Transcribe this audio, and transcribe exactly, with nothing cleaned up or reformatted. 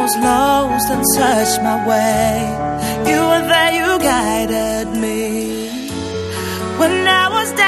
was lost and searched my way, you were there, you guided me. When I was down